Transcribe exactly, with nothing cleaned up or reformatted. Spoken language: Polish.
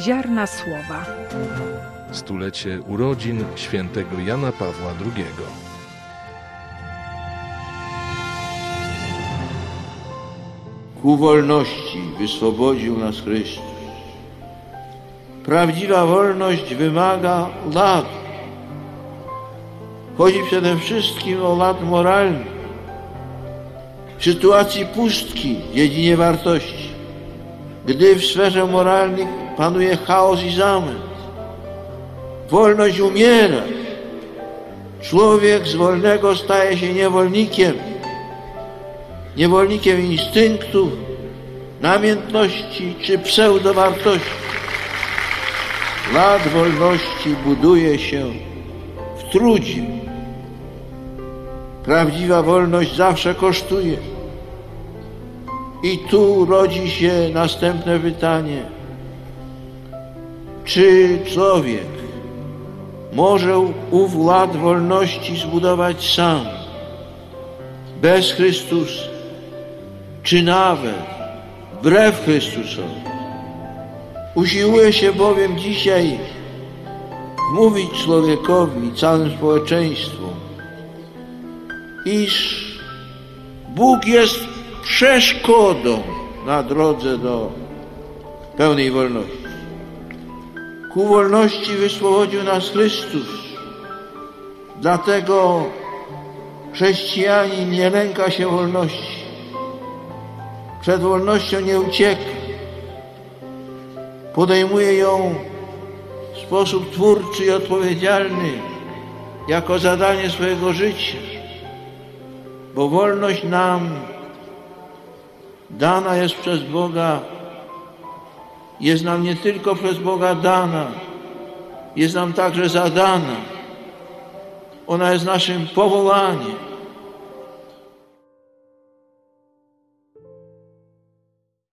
Ziarna słowa. Stulecie urodzin świętego Jana Pawła drugiego. Ku wolności wyswobodził nas Chrystus. Prawdziwa wolność wymaga lat. Chodzi przede wszystkim o lat moralny. W sytuacji pustki w dziedzinie wartości, gdy w sferze moralnej panuje chaos i zamęt, wolność umiera. Człowiek z wolnego staje się niewolnikiem. Niewolnikiem instynktów, namiętności czy pseudowartości. Lat wolności buduje się w trudzie. Prawdziwa wolność zawsze kosztuje. I tu rodzi się następne pytanie. Czy człowiek może ów ład wolności zbudować sam, bez Chrystusa, czy nawet wbrew Chrystusowi? Usiłuje się bowiem dzisiaj wmówić człowiekowi i całym społeczeństwom, iż Bóg jest przeszkodą na drodze do pełnej wolności. Ku wolności wyswobodził nas Chrystus. Dlatego chrześcijanin nie lęka się wolności. Przed wolnością nie ucieka. Podejmuje ją w sposób twórczy i odpowiedzialny jako zadanie swojego życia. Bo wolność nam dana jest przez Boga, jest nam nie tylko przez Boga dana, jest nam także zadana. Ona jest naszym powołaniem.